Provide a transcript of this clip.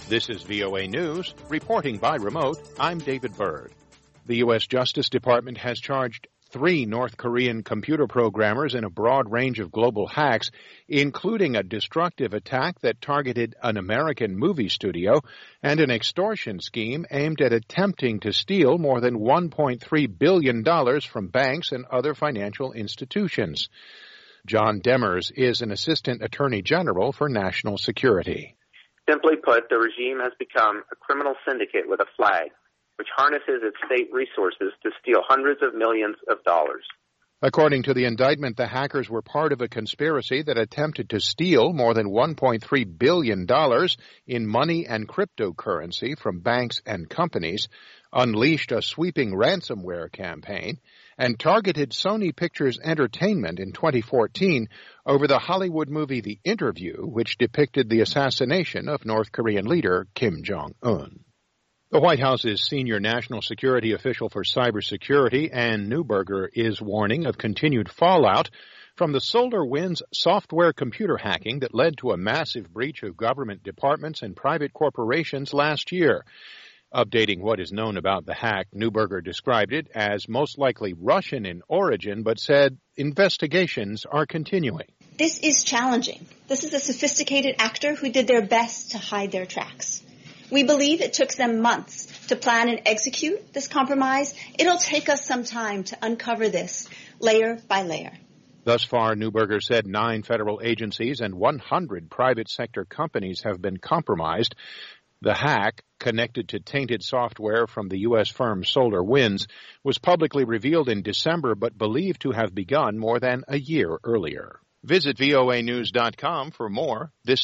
This is VOA News. Reporting by remote, I'm David Byrd. The U.S. Justice Department has charged 3 North Korean computer programmers in a broad range of global hacks, including a destructive attack that targeted an American movie studio and an extortion scheme aimed at attempting to steal more than $1.3 billion from banks and other financial institutions. John Demers is an assistant attorney general for national security. Simply put, the regime has become a criminal syndicate with a flag, which harnesses its state resources to steal hundreds of millions of dollars. According to the indictment, the hackers were part of a conspiracy that attempted to steal more than $1.3 billion in money and cryptocurrency from banks and companies, unleashed a sweeping ransomware campaign, and targeted Sony Pictures Entertainment in 2014 over the Hollywood movie The Interview, which depicted the assassination of North Korean leader Kim Jong-un. The White House's senior national security official for cybersecurity, Ann Neuberger, is warning of continued fallout from the SolarWinds software computer hacking that led to a massive breach of government departments and private corporations last year. Updating what is known about the hack, Neuberger described it as most likely Russian in origin, but said investigations are continuing. This is challenging. This is a sophisticated actor who did their best to hide their tracks. We believe it took them months to plan and execute this compromise. It'll take us some time to uncover this layer by layer. Thus far, Neuberger said 9 federal agencies and 100 private sector companies have been compromised. The hack, connected to tainted software from the U.S. firm SolarWinds, was publicly revealed in December but believed to have begun more than a year earlier. Visit voanews.com for more. This